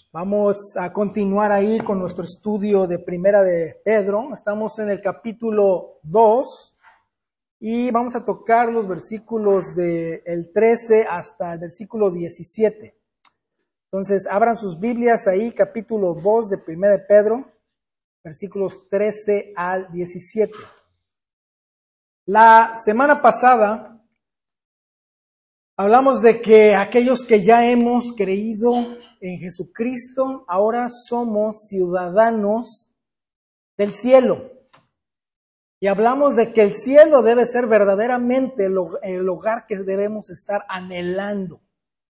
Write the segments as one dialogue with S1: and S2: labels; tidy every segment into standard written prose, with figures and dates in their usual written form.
S1: Vamos a continuar ahí con nuestro estudio de Primera de Pedro. Estamos en el capítulo 2 y vamos a tocar los versículos del 13 hasta el versículo 17. Entonces, abran sus Biblias ahí, capítulo 2 de Primera de Pedro, versículos 13 al 17. La semana pasada hablamos de que aquellos que ya hemos creído en Jesucristo, ahora somos ciudadanos del cielo. Y hablamos de que el cielo debe ser verdaderamente el hogar que debemos estar anhelando.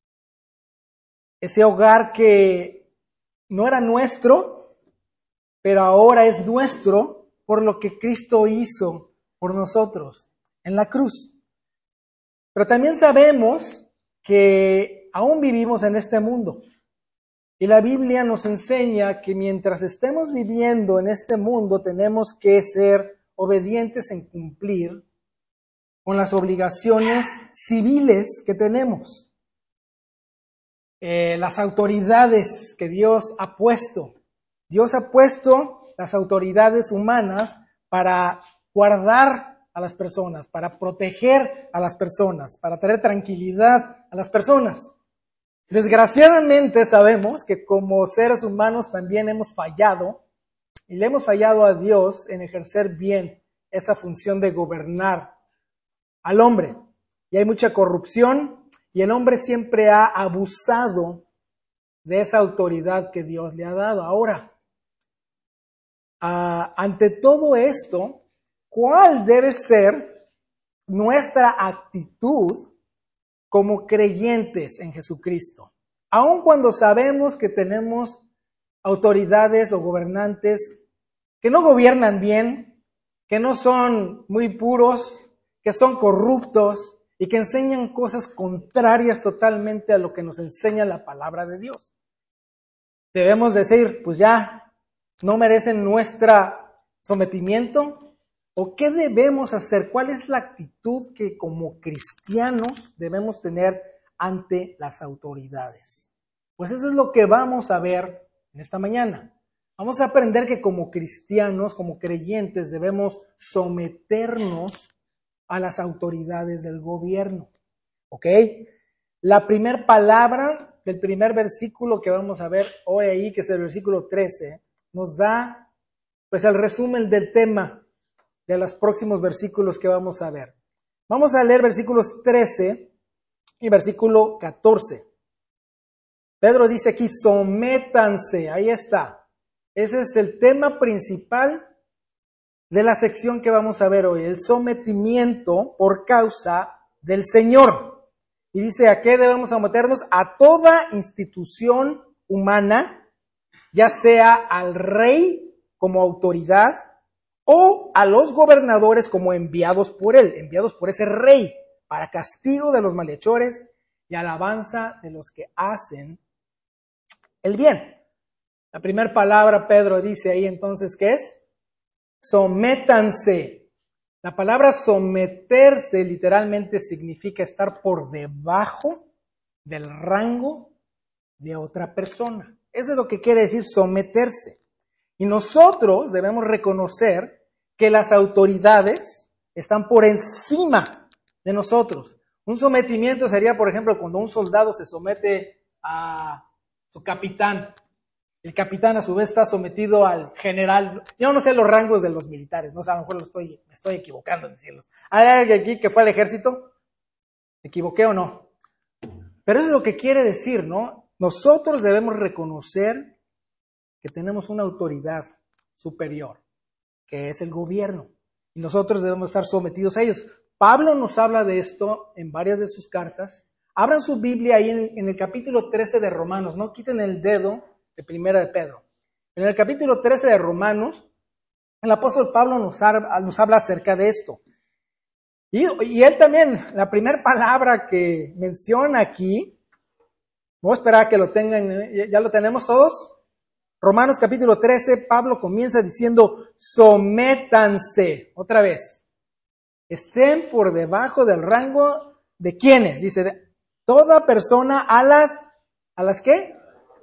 S1: Ese hogar que no era nuestro, pero ahora es nuestro por lo que Cristo hizo por nosotros en la cruz. Pero también sabemos que aún vivimos en este mundo. Y la Biblia nos enseña que mientras estemos viviendo en este mundo tenemos que ser obedientes en cumplir con las obligaciones civiles que tenemos. Las autoridades que Dios ha puesto. Dios ha puesto las autoridades humanas para guardar a las personas, para proteger a las personas, para traer tranquilidad a las personas. Desgraciadamente sabemos que como seres humanos también hemos fallado y le hemos fallado a Dios en ejercer bien esa función de gobernar al hombre. Y hay mucha corrupción y el hombre siempre ha abusado de esa autoridad que Dios le ha dado. Ahora, ante todo esto, ¿cuál debe ser nuestra actitud como creyentes en Jesucristo? Aun cuando sabemos que tenemos autoridades o gobernantes que no gobiernan bien, que no son muy puros, que son corruptos y que enseñan cosas contrarias totalmente a lo que nos enseña la palabra de Dios. Debemos decir, pues ya, no merecen nuestro sometimiento. ¿O qué debemos hacer? ¿Cuál es la actitud que como cristianos debemos tener ante las autoridades? Pues eso es lo que vamos a ver en esta mañana. Vamos a aprender que como cristianos, como creyentes, debemos someternos a las autoridades del gobierno. ¿Ok? La primera palabra del primer versículo que vamos a ver hoy ahí, que es el versículo 13, nos da pues el resumen del tema de los próximos versículos que vamos a ver. Vamos a leer versículos 13 y versículo 14. Pedro dice aquí, sométanse, ahí está. Ese es el tema principal de la sección que vamos a ver hoy, el sometimiento por causa del Señor. Y dice, ¿a qué debemos someternos? A toda institución humana, ya sea al rey como autoridad, o a los gobernadores como enviados por él, enviados por ese rey, para castigo de los malhechores y alabanza de los que hacen el bien. La primera palabra Pedro dice ahí entonces, ¿qué es? Sométanse. La palabra someterse literalmente significa estar por debajo del rango de otra persona. Eso es lo que quiere decir someterse. Y nosotros debemos reconocer que las autoridades están por encima de nosotros. Un sometimiento sería, por ejemplo, cuando un soldado se somete a su capitán. El capitán a su vez está sometido al general. Yo no sé los rangos de los militares, no sé, a lo mejor me estoy equivocando en decirlos. ¿Hay alguien aquí que fue al ejército? ¿Me equivoqué o no? Pero eso es lo que quiere decir, ¿no? Nosotros debemos reconocer que tenemos una autoridad superior, que es el gobierno, y nosotros debemos estar sometidos a ellos. Pablo nos habla de esto en varias de sus cartas. Abran su Biblia ahí en el capítulo 13 de Romanos, no quiten el dedo de Primera de Pedro. En el capítulo 13 de Romanos, el apóstol Pablo nos habla acerca de esto. Y él también, la primera palabra que menciona aquí, voy a esperar a que lo tengan, ¿ya lo tenemos todos? Romanos capítulo 13, Pablo comienza diciendo, sométanse, otra vez, estén por debajo del rango de ¿quiénes? Dice, toda persona ¿a las qué?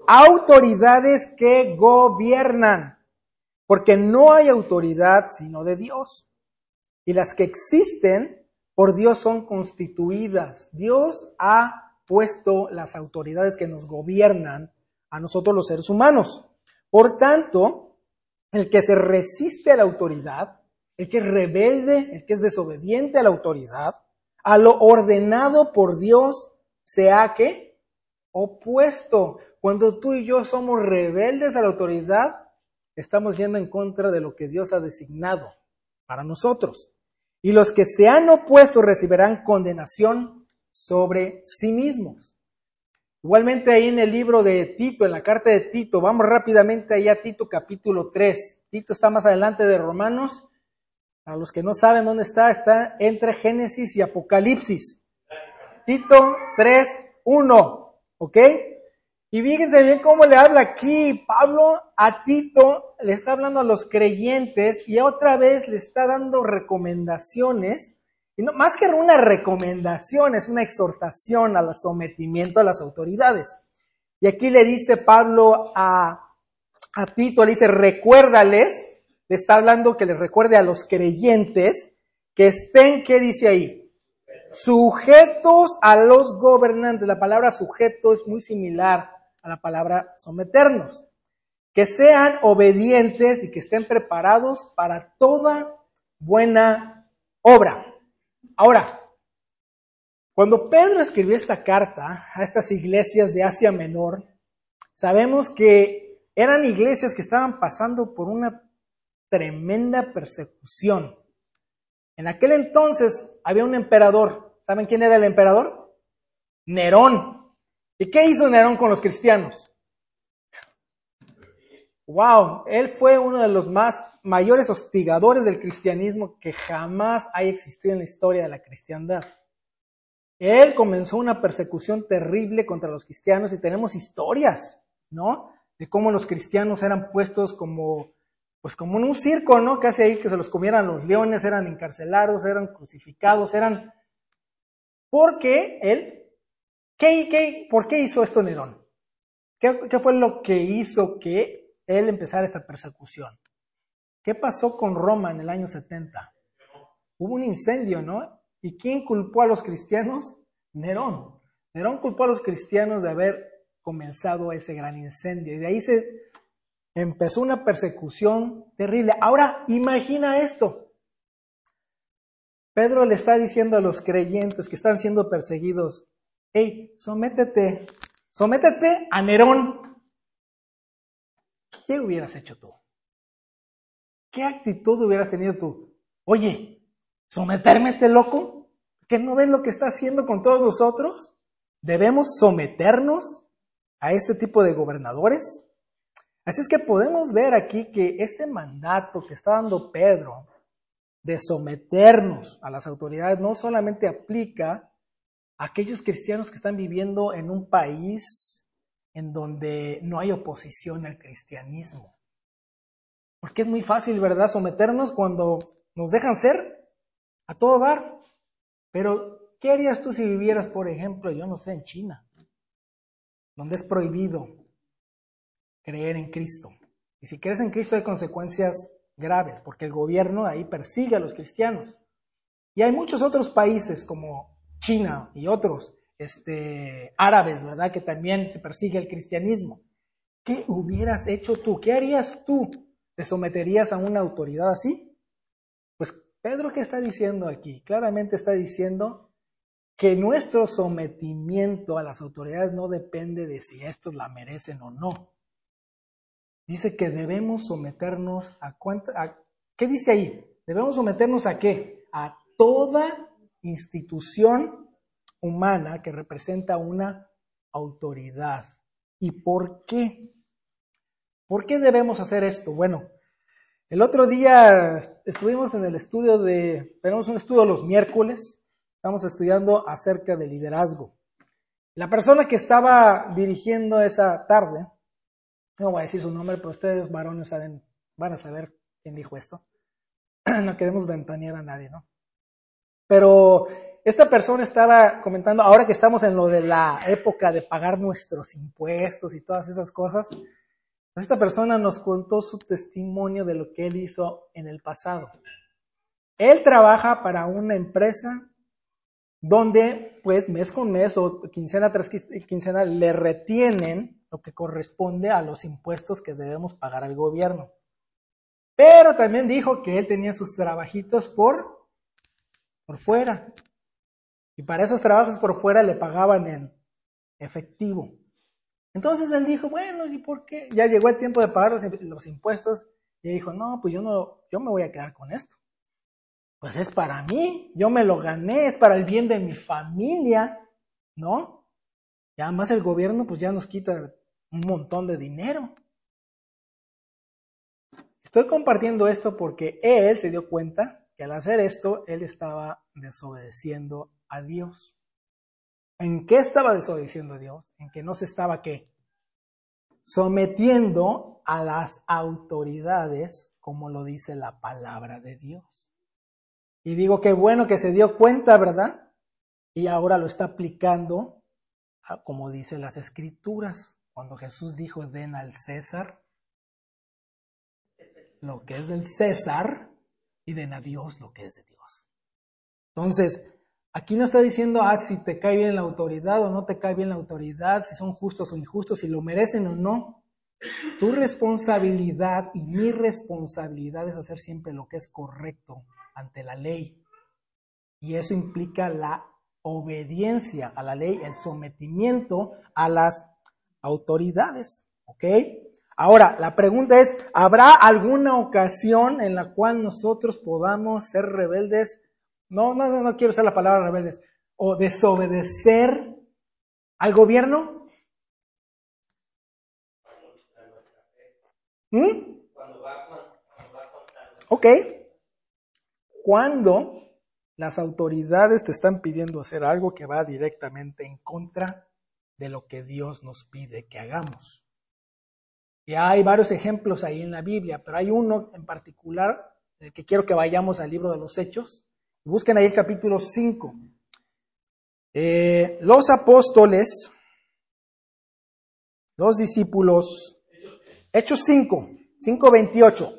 S1: autoridades que gobiernan, porque no hay autoridad sino de Dios. Y las que existen por Dios son constituidas. Dios ha puesto las autoridades que nos gobiernan a nosotros los seres humanos. Por tanto, el que se resiste a la autoridad, el que es rebelde, el que es desobediente a la autoridad, a lo ordenado por Dios, se ha ¿qué? Opuesto. Cuando tú y yo somos rebeldes a la autoridad, estamos yendo en contra de lo que Dios ha designado para nosotros. Y los que se han opuesto recibirán condenación sobre sí mismos. Igualmente ahí en el libro de Tito, en la carta de Tito, vamos rápidamente ahí a Tito capítulo 3. Tito está más adelante de Romanos. Para los que no saben dónde está entre Génesis y Apocalipsis. Tito 3:1, ¿ok? Y fíjense bien cómo le habla aquí Pablo a Tito, le está hablando a los creyentes y otra vez le está dando recomendaciones, y no, más que una recomendación, es una exhortación al sometimiento a las autoridades. Y aquí le dice Pablo a Tito, le dice, recuérdales, le está hablando que les recuerde a los creyentes que estén, ¿qué dice ahí? Sujetos a los gobernantes. La palabra sujeto es muy similar a la palabra someternos. Que sean obedientes y que estén preparados para toda buena obra. Ahora, cuando Pedro escribió esta carta a estas iglesias de Asia Menor, sabemos que eran iglesias que estaban pasando por una tremenda persecución. En aquel entonces había un emperador. ¿Saben quién era el emperador? Nerón. ¿Y qué hizo Nerón con los cristianos? Wow, él fue uno de los mayores hostigadores del cristianismo que jamás haya existido en la historia de la cristiandad. Él comenzó una persecución terrible contra los cristianos y tenemos historias, ¿no? De cómo los cristianos eran puestos como en un circo, ¿no? Casi ahí que se los comieran los leones, eran encarcelados, eran crucificados, porque él, ¿por qué hizo esto Nerón? ¿Qué fue lo que hizo que él empezara esta persecución? ¿Qué pasó con Roma en el año 70? Hubo un incendio, ¿no? ¿Y quién culpó a los cristianos? Nerón. Nerón culpó a los cristianos de haber comenzado ese gran incendio. Y de ahí se empezó una persecución terrible. Ahora, imagina esto. Pedro le está diciendo a los creyentes que están siendo perseguidos, hey, sométete a Nerón. ¿Qué hubieras hecho tú? ¿Qué actitud hubieras tenido tú? Oye, ¿someterme a este loco? ¿Que no ves lo que está haciendo con todos nosotros? ¿Debemos someternos a este tipo de gobernadores? Así es que podemos ver aquí que este mandato que está dando Pedro de someternos a las autoridades no solamente aplica a aquellos cristianos que están viviendo en un país en donde no hay oposición al cristianismo. Porque es muy fácil, ¿verdad?, someternos cuando nos dejan ser a todo dar. Pero, ¿qué harías tú si vivieras, por ejemplo, yo no sé, en China, donde es prohibido creer en Cristo? Y si crees en Cristo hay consecuencias graves, porque el gobierno ahí persigue a los cristianos. Y hay muchos otros países como China y otros árabes, ¿verdad?, que también se persigue el cristianismo. ¿Qué hubieras hecho tú? ¿Qué harías tú? ¿Te someterías a una autoridad así? Pues Pedro, ¿qué está diciendo aquí? Claramente está diciendo que nuestro sometimiento a las autoridades no depende de si estos la merecen o no. Dice que debemos someternos ¿qué dice ahí? Debemos someternos ¿a qué? A toda institución humana que representa una autoridad. ¿Y por qué? ¿Por qué debemos hacer esto? Bueno, el otro día estuvimos en el estudio tenemos un estudio los miércoles, estamos estudiando acerca de liderazgo. La persona que estaba dirigiendo esa tarde, no voy a decir su nombre, pero ustedes varones van a saber quién dijo esto. No queremos ventanear a nadie, ¿no? Pero esta persona estaba comentando, ahora que estamos en lo de la época de pagar nuestros impuestos y todas esas cosas, pues esta persona nos contó su testimonio de lo que él hizo en el pasado. Él trabaja para una empresa donde, pues, mes con mes o quincena tras quincena le retienen lo que corresponde a los impuestos que debemos pagar al gobierno. Pero también dijo que él tenía sus trabajitos por fuera. Y para esos trabajos por fuera le pagaban en efectivo. Entonces él dijo, bueno, ¿y por qué? Ya llegó el tiempo de pagar los impuestos. Y dijo, no, pues yo me voy a quedar con esto. Pues es para mí, yo me lo gané, es para el bien de mi familia, ¿no? Y además el gobierno pues ya nos quita un montón de dinero. Estoy compartiendo esto porque él se dio cuenta que al hacer esto, él estaba desobedeciendo a Dios. ¿En qué estaba desobedeciendo a Dios? En que no se estaba, ¿qué? Sometiendo a las autoridades, como lo dice la palabra de Dios. Y digo, qué bueno que se dio cuenta, ¿verdad? Y ahora lo está aplicando, como dicen las Escrituras. Cuando Jesús dijo, den al César lo que es del César y den a Dios lo que es de Dios. Entonces, aquí no está diciendo, si te cae bien la autoridad o no te cae bien la autoridad, si son justos o injustos, si lo merecen o no. Tu responsabilidad y mi responsabilidad es hacer siempre lo que es correcto ante la ley. Y eso implica la obediencia a la ley, el sometimiento a las autoridades. ¿Ok? Ahora, la pregunta es, ¿habrá alguna ocasión en la cual nosotros podamos ser rebeldes? No quiero usar la palabra rebeldes. ¿O desobedecer al gobierno? Ok. Cuando las autoridades te están pidiendo hacer algo que va directamente en contra de lo que Dios nos pide que hagamos. Y hay varios ejemplos ahí en la Biblia, pero hay uno en particular en el que quiero que vayamos al libro de los Hechos. Busquen ahí el capítulo 5. Los apóstoles, los discípulos, Hechos 5:28.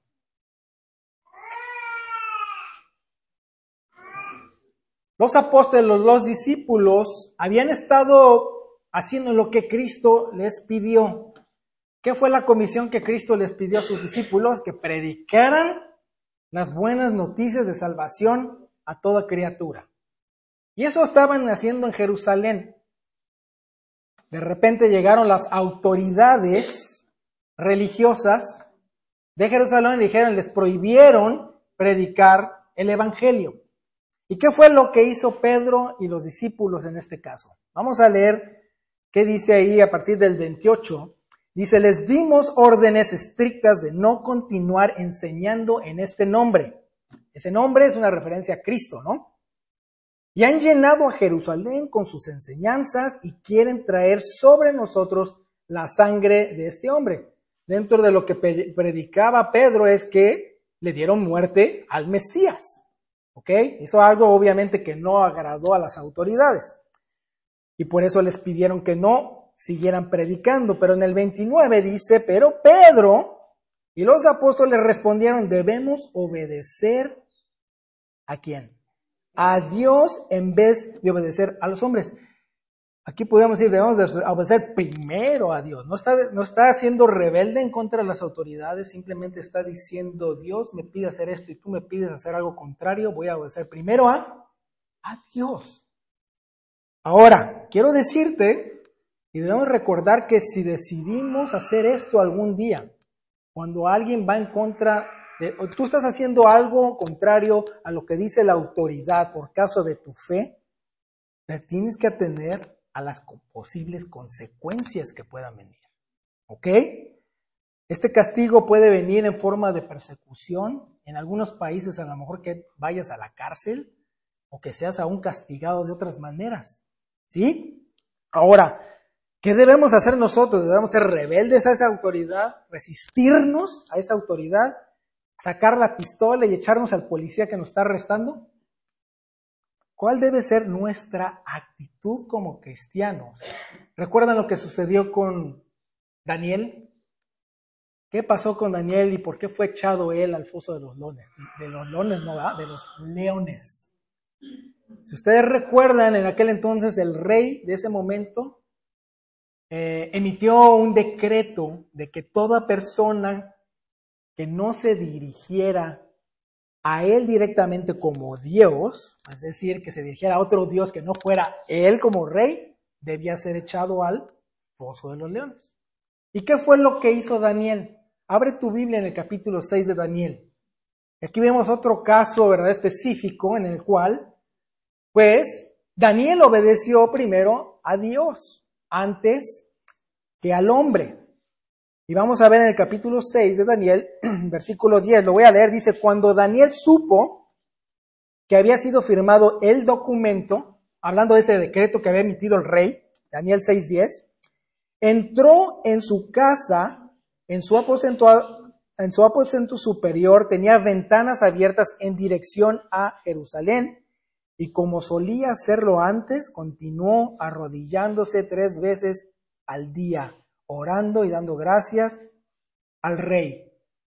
S1: Los apóstoles, los discípulos, habían estado haciendo lo que Cristo les pidió. ¿Qué fue la comisión que Cristo les pidió a sus discípulos? Que predicaran las buenas noticias de salvación a toda criatura. Y eso estaban haciendo en Jerusalén. De repente llegaron las autoridades religiosas de Jerusalén y dijeron, les prohibieron predicar el evangelio. ¿Y qué fue lo que hizo Pedro y los discípulos en este caso? Vamos a leer qué dice ahí a partir del 28. Dice, les dimos órdenes estrictas de no continuar enseñando en este nombre. Ese nombre es una referencia a Cristo, ¿no? Y han llenado a Jerusalén con sus enseñanzas y quieren traer sobre nosotros la sangre de este hombre. Dentro de lo que predicaba Pedro es que le dieron muerte al Mesías. ¿Ok? Hizo algo obviamente que no agradó a las autoridades. Y por eso les pidieron que no siguieran predicando. Pero en el 29 dice, pero Pedro y los apóstoles respondieron, debemos obedecer ¿a quién? A Dios en vez de obedecer a los hombres. Aquí podemos decir, debemos de obedecer primero a Dios. No está siendo rebelde en contra de las autoridades, simplemente está diciendo, Dios me pide hacer esto y tú me pides hacer algo contrario, voy a obedecer primero a Dios. Ahora, quiero decirte, y debemos recordar que si decidimos hacer esto algún día, cuando alguien va en contra o tú estás haciendo algo contrario a lo que dice la autoridad por causa de tu fe, te tienes que atender a las posibles consecuencias que puedan venir. ¿Ok? Este castigo puede venir en forma de persecución. En algunos países a lo mejor que vayas a la cárcel o que seas aún castigado de otras maneras. ¿Sí? Ahora, ¿qué debemos hacer nosotros? ¿Debemos ser rebeldes a esa autoridad? ¿Resistirnos a esa autoridad? ¿Sacar la pistola y echarnos al policía que nos está arrestando? ¿Cuál debe ser nuestra actitud como cristianos? ¿Recuerdan lo que sucedió con Daniel? ¿Qué pasó con Daniel y por qué fue echado él al foso de los leones? De los leones, no, ¿verdad? De los leones. Si ustedes recuerdan, en aquel entonces el rey de ese momento emitió un decreto de que toda persona que no se dirigiera a él directamente como Dios, es decir, que se dirigiera a otro Dios que no fuera él como rey, debía ser echado al foso de los leones. ¿Y qué fue lo que hizo Daniel? Abre tu Biblia en el capítulo 6 de Daniel. Aquí vemos otro caso, ¿verdad?, específico en el cual, pues, Daniel obedeció primero a Dios antes que al hombre. Y vamos a ver en el capítulo 6 de Daniel, versículo 10, lo voy a leer, dice, cuando Daniel supo que había sido firmado el documento, hablando de ese decreto que había emitido el rey, Daniel 6:10, entró en su casa, en su aposento superior, tenía ventanas abiertas en dirección a Jerusalén, y como solía hacerlo antes, continuó arrodillándose 3 veces al día, orando y dando gracias al rey.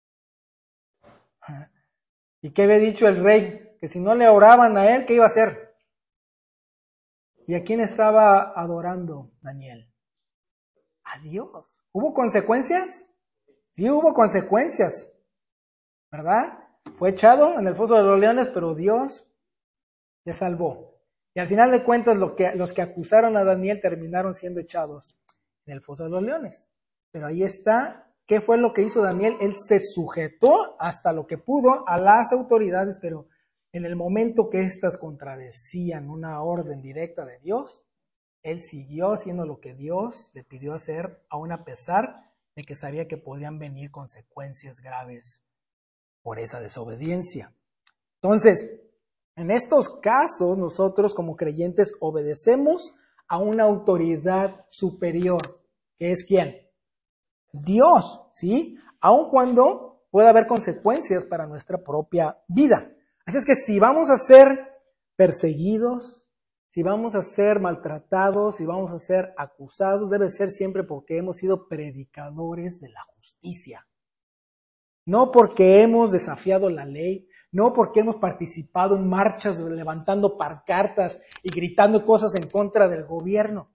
S1: ¿Y qué había dicho el rey? Que si no le oraban a él, ¿qué iba a hacer? ¿Y a quién estaba adorando Daniel? A Dios. ¿Hubo consecuencias? Sí, hubo consecuencias, ¿verdad? Fue echado en el foso de los leones, pero Dios le salvó. Y al final de cuentas, los que acusaron a Daniel terminaron siendo echados en el foso de los leones. Pero ahí está, ¿qué fue lo que hizo Daniel? Él se sujetó hasta lo que pudo a las autoridades, pero en el momento que éstas contradecían una orden directa de Dios, él siguió haciendo lo que Dios le pidió hacer, aun a pesar de que sabía que podían venir consecuencias graves por esa desobediencia. Entonces, en estos casos, nosotros como creyentes obedecemos a una autoridad superior, que es ¿quién? Dios, ¿sí? Aun cuando pueda haber consecuencias para nuestra propia vida. Así es que si vamos a ser perseguidos, si vamos a ser maltratados, si vamos a ser acusados, debe ser siempre porque hemos sido predicadores de la justicia. No porque hemos desafiado la ley, no porque hemos participado en marchas levantando pancartas y gritando cosas en contra del gobierno.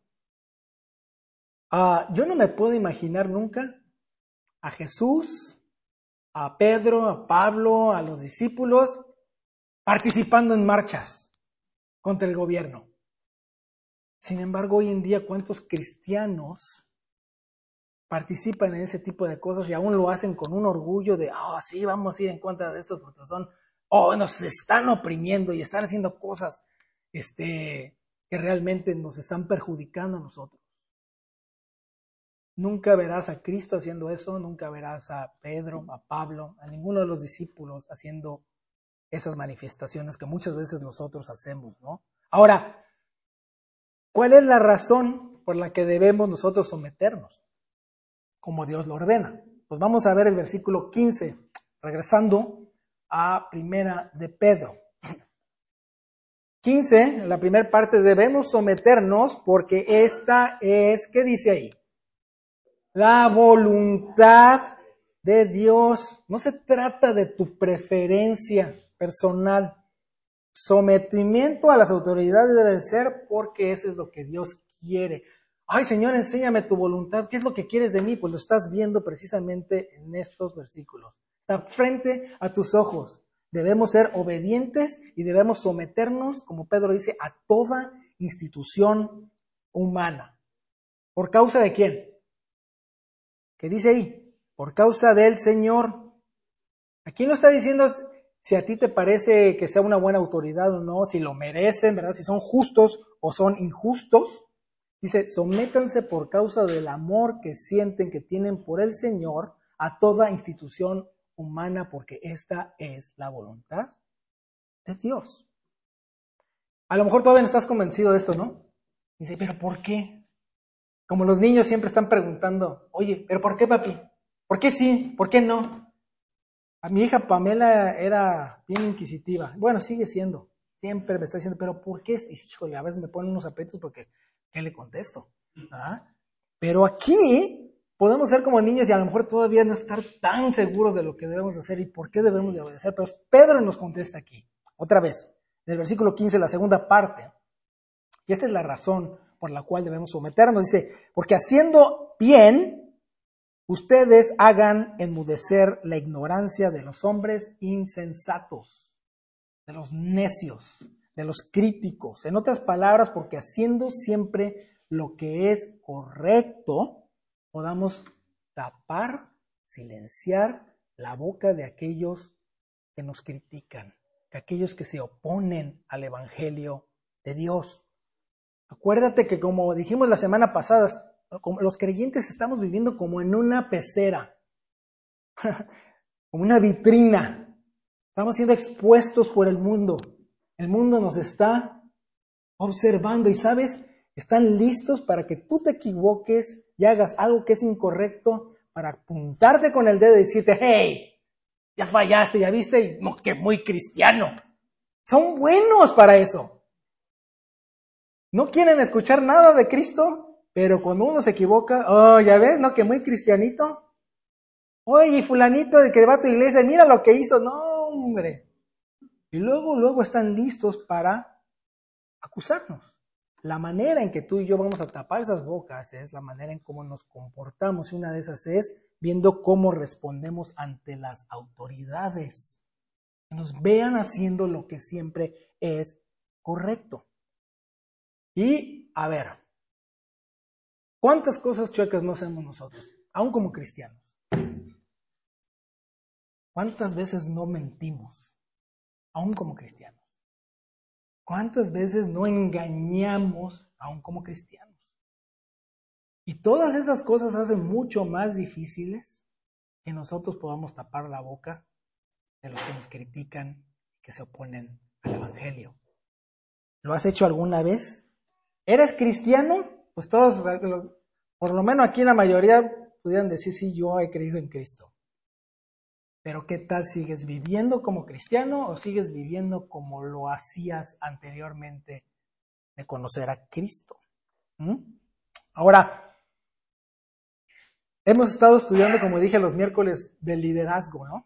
S1: Yo no me puedo imaginar nunca a Jesús, a Pedro, a Pablo, a los discípulos participando en marchas contra el gobierno. Sin embargo, hoy en día, ¿cuántos cristianos participan en ese tipo de cosas y aún lo hacen con un orgullo de, sí, vamos a ir en contra de estos porque nos están oprimiendo y están haciendo cosas que realmente nos están perjudicando a nosotros? Nunca verás a Cristo haciendo eso, nunca verás a Pedro, a Pablo, a ninguno de los discípulos haciendo esas manifestaciones que muchas veces nosotros hacemos, ¿no? Ahora, ¿cuál es la razón por la que debemos nosotros someternos? Como Dios lo ordena. Pues vamos a ver el versículo 15, regresando a Primera de Pedro. 15, la primera parte, debemos someternos porque esta es, ¿qué dice ahí? La voluntad de Dios. No se trata de tu preferencia personal. Sometimiento a las autoridades debe ser porque eso es lo que Dios quiere. Ay, Señor, enséñame tu voluntad. ¿Qué es lo que quieres de mí? Pues lo estás viendo precisamente en estos versículos. Está frente a tus ojos. Debemos ser obedientes y debemos someternos, como Pedro dice, a toda institución humana. ¿Por causa de quién? ¿Qué dice ahí? Por causa del Señor. Aquí no está diciendo si a ti te parece que sea una buena autoridad o no, si lo merecen, ¿verdad? Si son justos o son injustos. Dice, sométanse por causa del amor que sienten que tienen por el Señor a toda institución humana, porque esta es la voluntad de Dios. A lo mejor todavía no estás convencido de esto, ¿no? Dice, ¿pero por qué? Como los niños siempre están preguntando, oye, ¿pero por qué, papi? ¿Por qué sí? ¿Por qué no? A mi hija Pamela era bien inquisitiva. Bueno, sigue siendo. Siempre me está diciendo, pero ¿por qué? Y, híjole, a veces me ponen unos aprietos porque ¿qué le contesto? ¿Ah? Pero aquí podemos ser como niños y a lo mejor todavía no estar tan seguros de lo que debemos hacer y por qué debemos de obedecer. Pero Pedro nos contesta aquí, otra vez, en el versículo 15, la segunda parte. Y esta es la razón por la cual debemos someternos. Dice, porque haciendo bien, ustedes hagan enmudecer la ignorancia de los hombres insensatos, de los necios, de los críticos. En otras palabras, porque haciendo siempre lo que es correcto, podamos tapar, silenciar la boca de aquellos que nos critican, de aquellos que se oponen al Evangelio de Dios. Acuérdate que como dijimos la semana pasada, los creyentes estamos viviendo como en una pecera, como una vitrina. Estamos siendo expuestos por el mundo. El mundo nos está observando y, ¿sabes? Están listos para que tú te equivoques y hagas algo que es incorrecto para apuntarte con el dedo y decirte, hey, ya fallaste, ya viste, no, que muy cristiano. Son buenos para eso. No quieren escuchar nada de Cristo, pero cuando uno se equivoca, oh, ya ves, no, que muy cristianito. Oye, fulanito de que va a tu iglesia, mira lo que hizo. No, hombre. Y luego están listos para acusarnos. La manera en que tú y yo vamos a tapar esas bocas es la manera en cómo nos comportamos. Y una de esas es viendo cómo respondemos ante las autoridades. Que nos vean haciendo lo que siempre es correcto. Y, a ver, ¿cuántas cosas chuecas no hacemos nosotros? Aún como cristianos. ¿Cuántas veces no mentimos? Aún como cristianos. ¿Cuántas veces no engañamos aún como cristianos? Y todas esas cosas hacen mucho más difíciles que nosotros podamos tapar la boca de los que nos critican, que se oponen al Evangelio. ¿Lo has hecho alguna vez? ¿Eres cristiano? Pues todos, por lo menos aquí la mayoría pudieran decir, sí, yo he creído en Cristo. Pero ¿qué tal sigues viviendo como cristiano o sigues viviendo como lo hacías anteriormente de conocer a Cristo? Ahora, hemos estado estudiando, como dije, los miércoles del liderazgo, ¿no?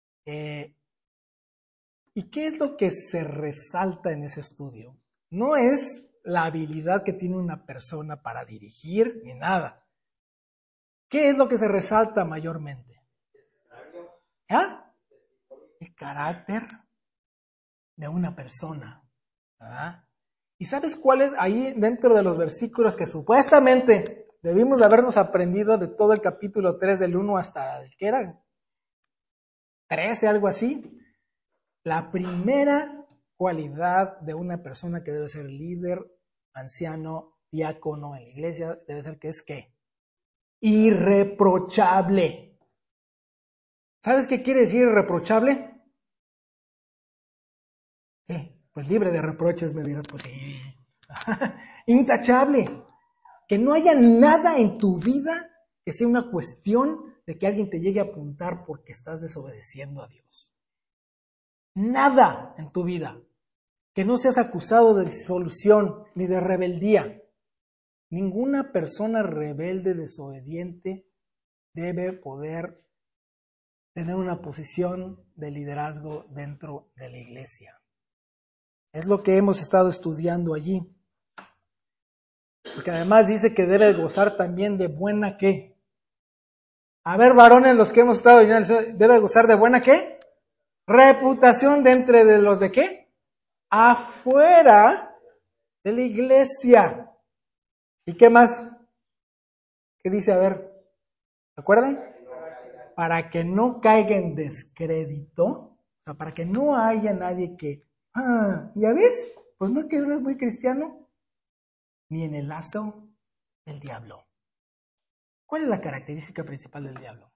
S1: ¿Y qué es lo que se resalta en ese estudio? No es la habilidad que tiene una persona para dirigir ni nada. ¿Qué es lo que se resalta mayormente? ¿Ah? El carácter de una persona. ¿Verdad? ¿Y sabes cuál es ahí dentro de los versículos que supuestamente debimos de habernos aprendido de todo el capítulo 3 del 1 hasta el que era 13, algo así? La primera cualidad de una persona que debe ser líder, anciano, diácono en la iglesia, debe ser que es ¿qué? Irreprochable. ¿Sabes qué quiere decir irreprochable? Pues libre de reproches, me dirás, pues sí. Intachable. Que no haya nada en tu vida que sea una cuestión de que alguien te llegue a apuntar porque estás desobedeciendo a Dios. Nada en tu vida. Que no seas acusado de disolución ni de rebeldía. Ninguna persona rebelde, desobediente, debe poder tener una posición de liderazgo dentro de la iglesia. Es lo que hemos estado estudiando allí. Porque además dice que debe gozar también de buena ¿qué? A ver, varones, los que hemos estado viendo, ¿debe gozar de buena qué? Reputación dentro de los de qué? Afuera de la iglesia. ¿Y qué más? ¿Qué dice? A ver, ¿se acuerdan? Para que no caiga en descrédito, o sea, para que no haya nadie que, ¿ya ves? Pues no que eres muy cristiano, ni en el lazo del diablo. ¿Cuál es la característica principal del diablo?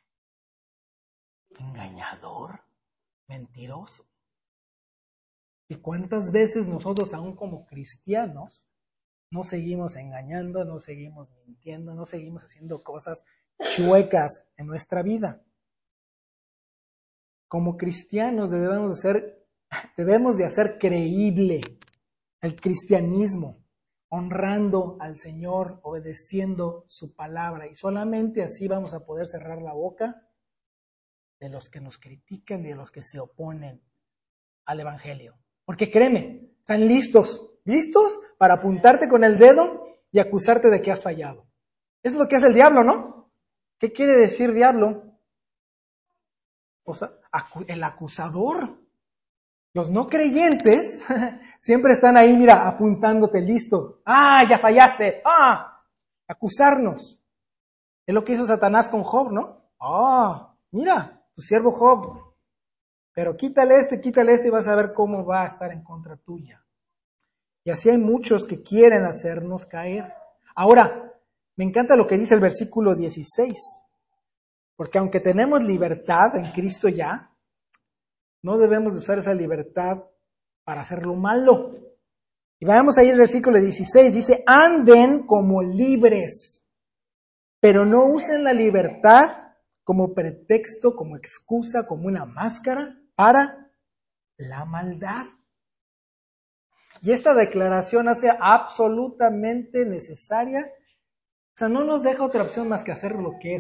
S1: Engañador, mentiroso. ¿Y cuántas veces nosotros, aún como cristianos, no seguimos engañando, no seguimos mintiendo, no seguimos haciendo cosas chuecas en nuestra vida? Como cristianos debemos de ser Debemos de hacer creíble el cristianismo, honrando al Señor, obedeciendo su palabra. Y solamente así vamos a poder cerrar la boca de los que nos critican y de los que se oponen al Evangelio. Porque créeme, están listos para apuntarte con el dedo y acusarte de que has fallado. Eso es lo que hace el diablo, ¿no? ¿Qué quiere decir diablo? O sea, el acusador. Los no creyentes siempre están ahí, mira, apuntándote, listo. ¡Ah, ya fallaste! ¡Ah! Acusarnos. Es lo que hizo Satanás con Job, ¿no? ¡Ah! Mira, tu siervo Job. Pero quítale y vas a ver cómo va a estar en contra tuya. Y así hay muchos que quieren hacernos caer. Ahora, me encanta lo que dice el versículo 16. Porque aunque tenemos libertad en Cristo ya, no debemos de usar esa libertad para hacer lo malo. Y vamos ahí al versículo 16, dice, anden como libres, pero no usen la libertad como pretexto, como excusa, como una máscara para la maldad. Y esta declaración hace absolutamente necesaria, o sea, no nos deja otra opción más que hacer lo que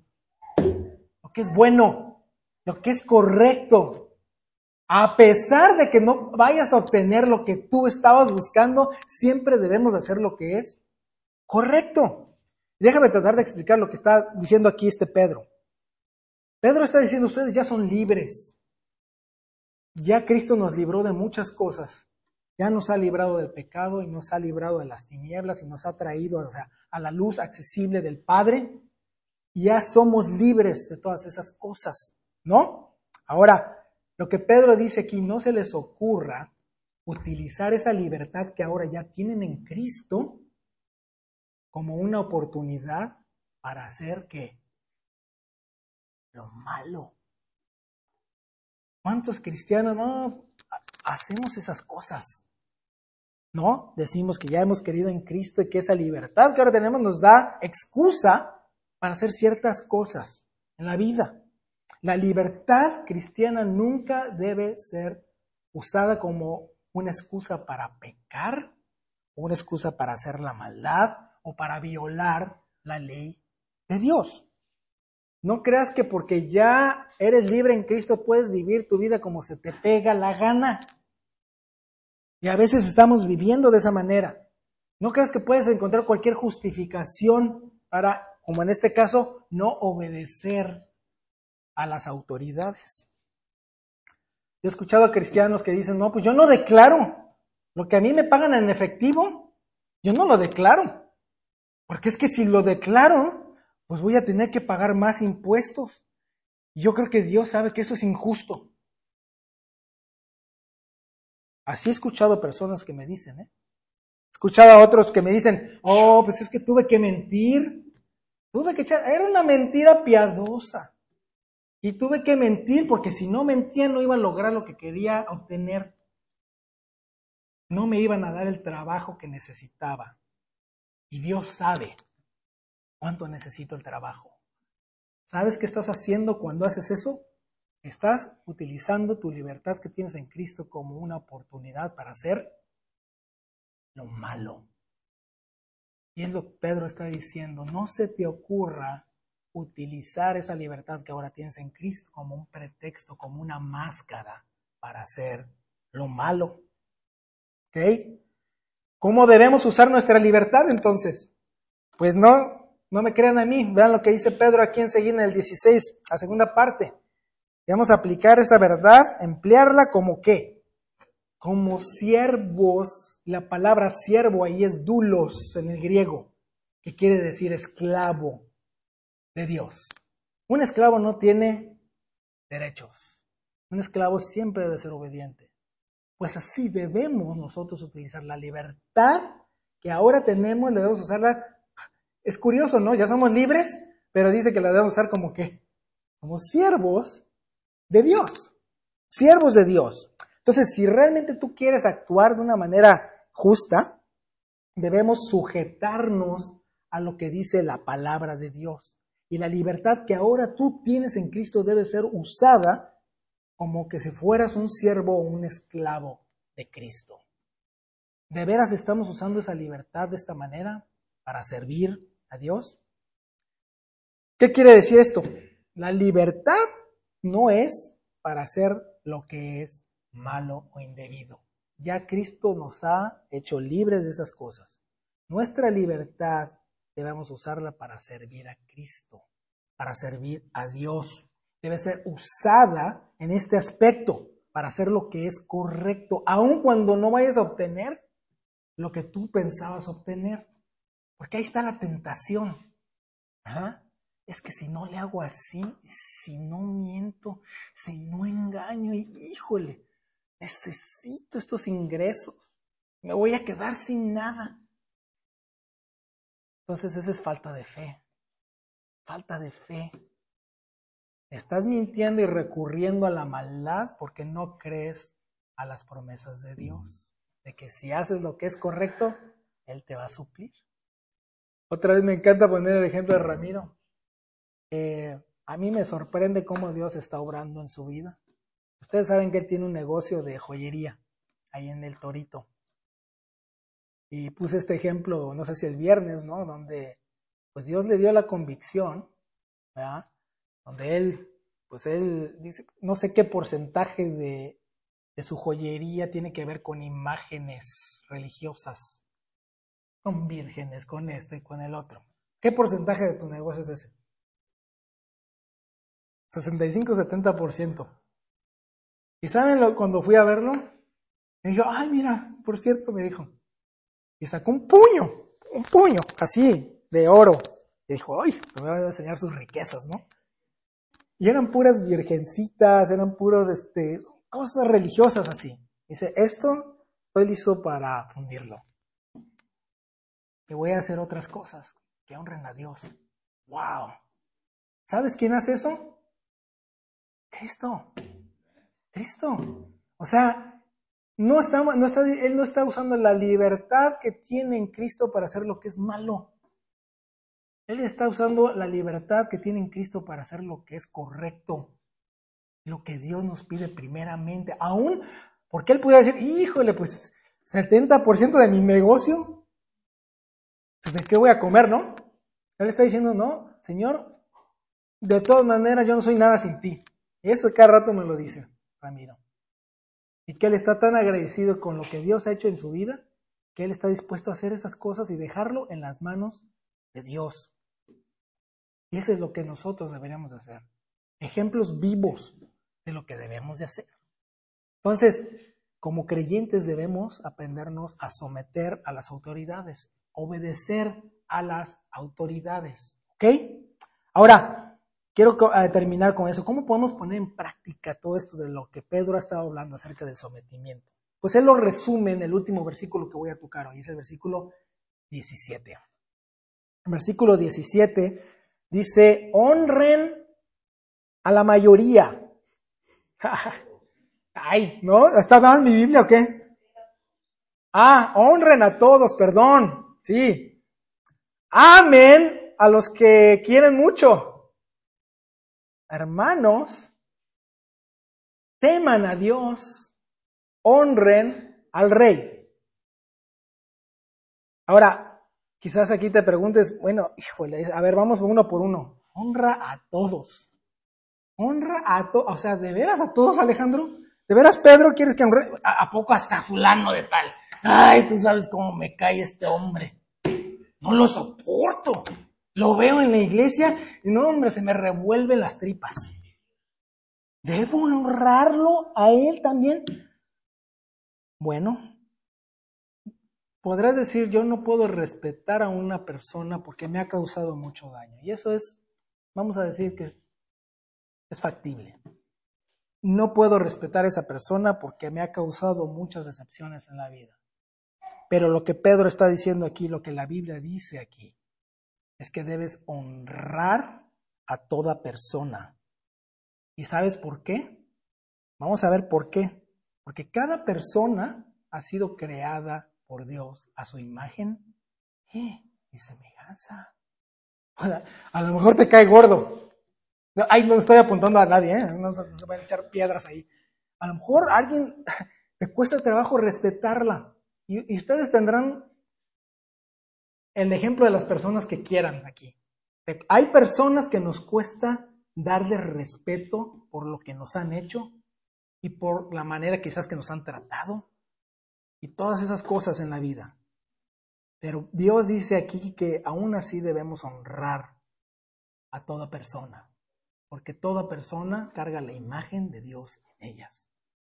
S1: es bueno, lo que es correcto. A pesar de que no vayas a obtener lo que tú estabas buscando, siempre debemos hacer lo que es correcto. Déjame tratar de explicar lo que está diciendo aquí Pedro. Pedro está diciendo, ustedes ya son libres. Ya Cristo nos libró de muchas cosas. Ya nos ha librado del pecado y nos ha librado de las tinieblas y nos ha traído a la luz accesible del Padre. Ya somos libres de todas esas cosas, ¿no? Ahora, lo que Pedro dice aquí, no se les ocurra utilizar esa libertad que ahora ya tienen en Cristo como una oportunidad para hacer ¿qué? Lo malo. ¿Cuántos cristianos no hacemos esas cosas? ¿No? Decimos que ya hemos querido en Cristo y que esa libertad que ahora tenemos nos da excusa para hacer ciertas cosas en la vida. La libertad cristiana nunca debe ser usada como una excusa para pecar, o una excusa para hacer la maldad, o para violar la ley de Dios. No creas que porque ya eres libre en Cristo puedes vivir tu vida como se te pega la gana. Y a veces estamos viviendo de esa manera. No creas que puedes encontrar cualquier justificación para, como en este caso, no obedecer a las autoridades. Yo he escuchado a cristianos que dicen, no, pues yo no declaro. Lo que a mí me pagan en efectivo, yo no lo declaro. Porque es que si lo declaro, pues voy a tener que pagar más impuestos. Y yo creo que Dios sabe que eso es injusto. Así he escuchado personas que me dicen, He escuchado a otros que me dicen, oh, pues es que tuve que mentir. Era una mentira piadosa. Y tuve que mentir porque si no mentía no iba a lograr lo que quería obtener. No me iban a dar el trabajo que necesitaba. Y Dios sabe cuánto necesito el trabajo. ¿Sabes qué estás haciendo cuando haces eso? Estás utilizando tu libertad que tienes en Cristo como una oportunidad para hacer lo malo. Y es lo que Pedro está diciendo. No se te ocurra utilizar esa libertad que ahora tienes en Cristo como un pretexto, como una máscara para hacer lo malo. ¿Ok? ¿Cómo debemos usar nuestra libertad entonces? Pues no me crean a mí. Vean lo que dice Pedro aquí enseguida en el 16, la segunda parte. Vamos a aplicar esa verdad, emplearla como ¿qué? Como siervos. La palabra siervo ahí es doulos en el griego, que quiere decir esclavo de Dios. Un esclavo no tiene derechos. Un esclavo siempre debe ser obediente. Pues así debemos nosotros utilizar la libertad que ahora tenemos, debemos usarla. Es curioso, ¿no? Ya somos libres, pero dice que la debemos usar como ¿qué? Como siervos de Dios. Siervos de Dios. Entonces, si realmente tú quieres actuar de una manera justa, debemos sujetarnos a lo que dice la palabra de Dios. Y la libertad que ahora tú tienes en Cristo debe ser usada como que si fueras un siervo o un esclavo de Cristo. ¿De veras estamos usando esa libertad de esta manera para servir a Dios? ¿Qué quiere decir esto? La libertad no es para hacer lo que es malo o indebido. Ya Cristo nos ha hecho libres de esas cosas. Nuestra libertad debemos usarla para servir a Cristo, para servir a Dios. Debe ser usada en este aspecto para hacer lo que es correcto, aun cuando no vayas a obtener lo que tú pensabas obtener. Porque ahí está la tentación. Ajá. Es que si no le hago así, si no miento, si no engaño, híjole, necesito estos ingresos, me voy a quedar sin nada. Entonces esa es falta de fe, falta de fe. Estás mintiendo y recurriendo a la maldad porque no crees a las promesas de Dios, de que si haces lo que es correcto, Él te va a suplir. Otra vez me encanta poner el ejemplo de Ramiro. A mí me sorprende cómo Dios está obrando en su vida. Ustedes saben que él tiene un negocio de joyería ahí en el Torito. Y puse este ejemplo, no sé si el viernes, ¿no? Donde pues Dios le dio la convicción, ¿verdad? Donde él dice, no sé qué porcentaje de su joyería tiene que ver con imágenes religiosas, con vírgenes, con esto y con el otro. ¿Qué porcentaje de tu negocio es ese? 65-70%. ¿Y saben cuando fui a verlo? Me dijo, ay, mira, por cierto, me dijo. Y sacó un puño, así, de oro. Y dijo, ay, me va a enseñar sus riquezas, ¿no? Y eran puras virgencitas, eran puros, cosas religiosas así. Dice, esto estoy listo para fundirlo. Y voy a hacer otras cosas que honren a Dios. ¡Wow! ¿Sabes quién hace eso? Cristo. O sea, él no está usando la libertad que tiene en Cristo para hacer lo que es malo. Él está usando la libertad que tiene en Cristo para hacer lo que es correcto. Lo que Dios nos pide primeramente. Aún, porque él puede decir, híjole, pues 70% de mi negocio, pues ¿de qué voy a comer, no? Él está diciendo, no, Señor, de todas maneras yo no soy nada sin ti. Y eso cada rato me lo dice Ramiro. Y que él está tan agradecido con lo que Dios ha hecho en su vida, que él está dispuesto a hacer esas cosas y dejarlo en las manos de Dios. Y eso es lo que nosotros deberíamos hacer. Ejemplos vivos de lo que debemos de hacer. Entonces, como creyentes debemos aprendernos a someter a las autoridades, obedecer a las autoridades. ¿Ok? Ahora, quiero terminar con eso. ¿Cómo podemos poner en práctica todo esto de lo que Pedro ha estado hablando acerca del sometimiento? Pues él lo resume en el último versículo que voy a tocar hoy, es el versículo 17. El versículo 17 dice, honren a la mayoría. Ay, ¿no? ¿Está mal mi Biblia o qué? Honren a todos, perdón. Sí. Amen a los que quieren mucho. Hermanos, teman a Dios, honren al Rey. Ahora, quizás aquí te preguntes, bueno, híjole, a ver, vamos uno por uno. Honra a todos. Honra a todos. O sea, ¿de veras a todos, Alejandro? ¿De veras, Pedro, quieres que honre? ¿A poco hasta fulano de tal? Ay, tú sabes cómo me cae este hombre. No lo soporto. Lo veo en la iglesia y no, hombre, se me revuelven las tripas. ¿Debo honrarlo a él también? Bueno, podrás decir, yo no puedo respetar a una persona porque me ha causado mucho daño. Y eso es, vamos a decir que es factible. No puedo respetar a esa persona porque me ha causado muchas decepciones en la vida. Pero lo que Pedro está diciendo aquí, lo que la Biblia dice aquí, es que debes honrar a toda persona. ¿Y sabes por qué? Vamos a ver por qué. Porque cada persona ha sido creada por Dios a su imagen y semejanza. A lo mejor te cae gordo. No, ahí no estoy apuntando a nadie, ¿eh? No se van a echar piedras ahí. A lo mejor a alguien le cuesta trabajo respetarla. Y ustedes tendrán el ejemplo de las personas que quieran aquí. Hay personas que nos cuesta darle respeto por lo que nos han hecho y por la manera quizás que nos han tratado y todas esas cosas en la vida. Pero Dios dice aquí que aún así debemos honrar a toda persona, porque toda persona carga la imagen de Dios en ellas.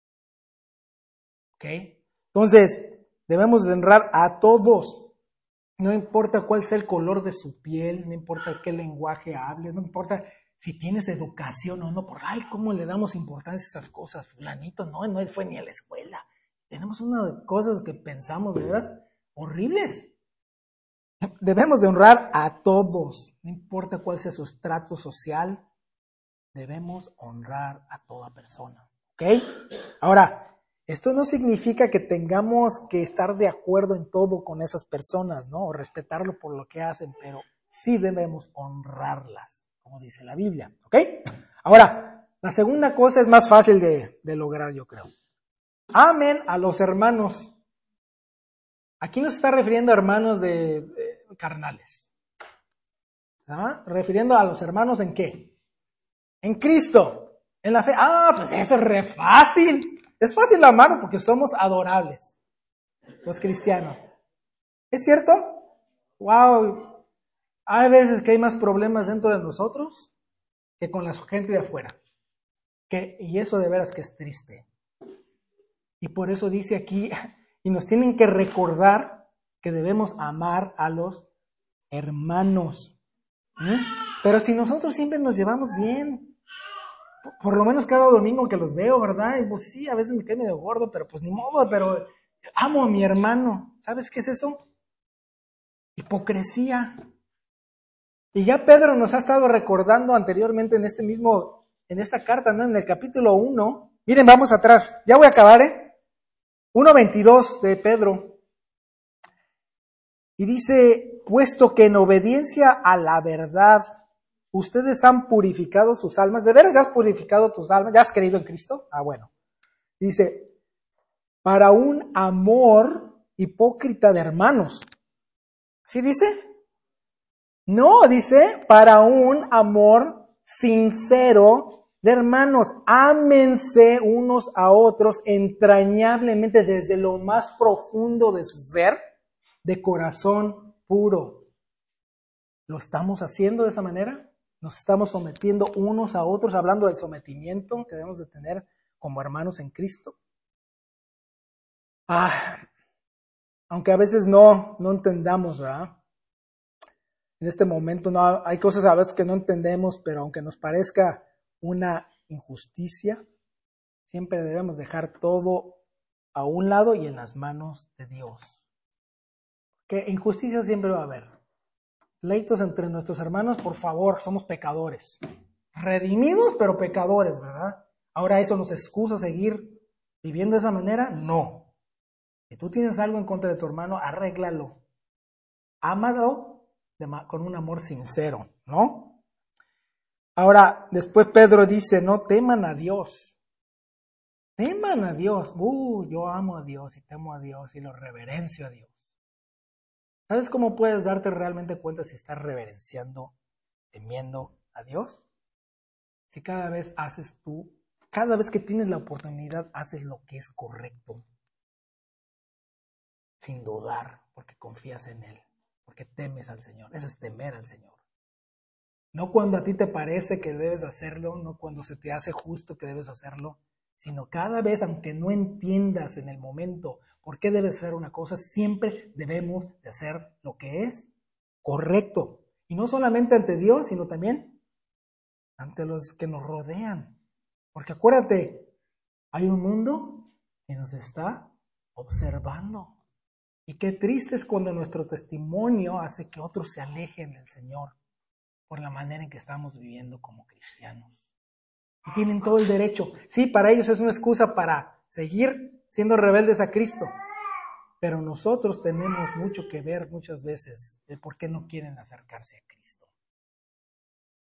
S1: ¿Ok? Entonces, debemos honrar a todos. No importa cuál sea el color de su piel, no importa qué lenguaje hable, no importa si tienes educación o no, porque, ay, ¿cómo le damos importancia a esas cosas? Fulanito no fue ni a la escuela. Tenemos unas cosas que pensamos de veras horribles. Debemos de honrar a todos, no importa cuál sea su estrato social, debemos honrar a toda persona. ¿Ok? Ahora, esto no significa que tengamos que estar de acuerdo en todo con esas personas, ¿no? O respetarlo por lo que hacen, pero sí debemos honrarlas, como dice la Biblia. ¿Ok? Ahora, la segunda cosa es más fácil de lograr, yo creo. Amen a los hermanos. Aquí no se está refiriendo a hermanos de carnales. ¿Ah? Refiriendo a los hermanos ¿en qué? En Cristo, en la fe. Ah, pues eso es re fácil. Es fácil amarlo porque somos adorables, los cristianos. ¿Es cierto? Wow. Hay veces que hay más problemas dentro de nosotros que con la gente de afuera. Y eso de veras que es triste. Y por eso dice aquí, y nos tienen que recordar que debemos amar a los hermanos. Pero si nosotros siempre nos llevamos bien, por lo menos cada domingo que los veo, ¿verdad? Y pues sí, a veces me cae medio gordo, pero pues ni modo, pero amo a mi hermano. ¿Sabes qué es eso? Hipocresía. Y ya Pedro nos ha estado recordando anteriormente en esta carta, ¿no? En el capítulo 1. Miren, vamos atrás. Ya voy a acabar, 1:22 de Pedro. Y dice, puesto que en obediencia a la verdad ustedes han purificado sus almas. ¿De veras ya has purificado tus almas? ¿Ya has creído en Cristo? Ah, bueno. Dice, para un amor hipócrita de hermanos. ¿Sí dice? No, dice, para un amor sincero de hermanos. Ámense unos a otros entrañablemente desde lo más profundo de su ser, de corazón puro. ¿Lo estamos haciendo de esa manera? ¿Nos estamos sometiendo unos a otros, hablando del sometimiento que debemos de tener como hermanos en Cristo? Aunque a veces no entendamos, ¿verdad? En este momento no hay cosas a veces que no entendemos, pero aunque nos parezca una injusticia, siempre debemos dejar todo a un lado y en las manos de Dios. Que injusticia siempre va a haber. Pleitos entre nuestros hermanos, por favor, somos pecadores. Redimidos, pero pecadores, ¿verdad? Ahora eso nos excusa seguir viviendo de esa manera. No. Si tú tienes algo en contra de tu hermano, arréglalo. Ámalo con un amor sincero, ¿no? Ahora, después Pedro dice, no teman a Dios. Teman a Dios. Yo amo a Dios y temo a Dios y lo reverencio a Dios. ¿Sabes cómo puedes darte realmente cuenta si estás reverenciando, temiendo a Dios? Si cada vez que tienes la oportunidad, haces lo que es correcto. Sin dudar, porque confías en Él, porque temes al Señor. Eso es temer al Señor. No cuando a ti te parece que debes hacerlo, no cuando se te hace justo que debes hacerlo, sino cada vez, aunque no entiendas en el momento por qué debes hacer una cosa, siempre debemos de hacer lo que es correcto. Y no solamente ante Dios, sino también ante los que nos rodean. Porque acuérdate, hay un mundo que nos está observando. Y qué triste es cuando nuestro testimonio hace que otros se alejen del Señor por la manera en que estamos viviendo como cristianos. Y tienen todo el derecho. Sí, para ellos es una excusa para seguir siendo rebeldes a Cristo. Pero nosotros tenemos mucho que ver muchas veces de por qué no quieren acercarse a Cristo.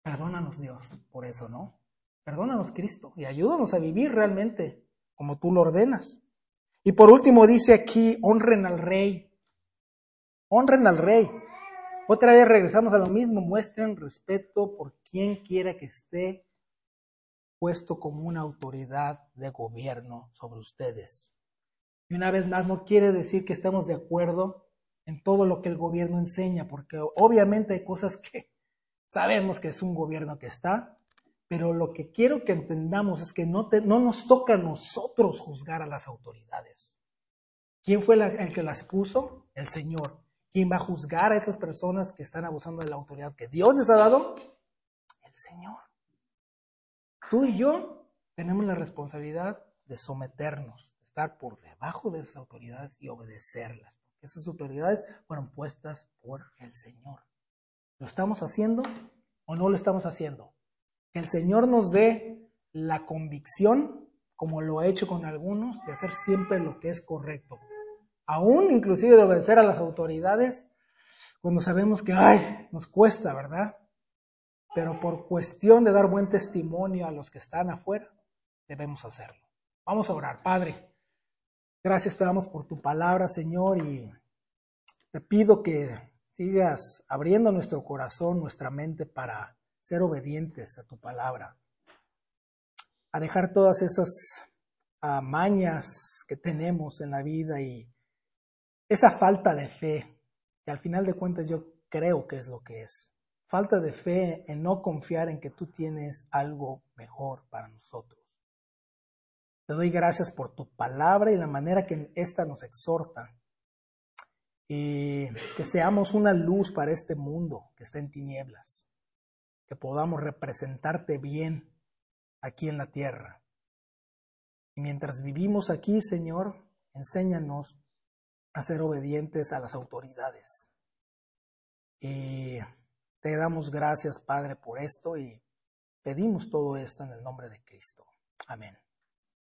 S1: Perdónanos, Dios, por eso, ¿no? Perdónanos, Cristo, y ayúdanos a vivir realmente como tú lo ordenas. Y por último dice aquí, honren al rey. Honren al rey. Otra vez regresamos a lo mismo, muestren respeto por quien quiera que esté puesto como una autoridad de gobierno sobre ustedes. Y una vez más, no quiere decir que estemos de acuerdo en todo lo que el gobierno enseña, porque obviamente hay cosas que sabemos que es un gobierno que está, pero lo que quiero que entendamos es que no nos toca a nosotros juzgar a las autoridades. ¿Quién fue el que las puso? El Señor. ¿Quién va a juzgar a esas personas que están abusando de la autoridad que Dios les ha dado? El Señor. Tú y yo tenemos la responsabilidad de someternos, de estar por debajo de esas autoridades y obedecerlas. Porque esas autoridades fueron puestas por el Señor. ¿Lo estamos haciendo o no lo estamos haciendo? Que el Señor nos dé la convicción, como lo ha hecho con algunos, de hacer siempre lo que es correcto. Aún inclusive de obedecer a las autoridades cuando sabemos que, nos cuesta, ¿verdad? Pero por cuestión de dar buen testimonio a los que están afuera, debemos hacerlo. Vamos a orar. Padre, gracias te damos por tu palabra, Señor, y te pido que sigas abriendo nuestro corazón, nuestra mente para ser obedientes a tu palabra, a dejar todas esas mañas que tenemos en la vida y esa falta de fe, que al final de cuentas yo creo que es lo que es. Falta de fe en no confiar en que tú tienes algo mejor para nosotros. Te doy gracias por tu palabra y la manera que esta nos exhorta. Y que seamos una luz para este mundo que está en tinieblas. Que podamos representarte bien aquí en la tierra. Y mientras vivimos aquí, Señor, enséñanos a ser obedientes a las autoridades. Y te damos gracias, Padre, por esto y pedimos todo esto en el nombre de Cristo. Amén.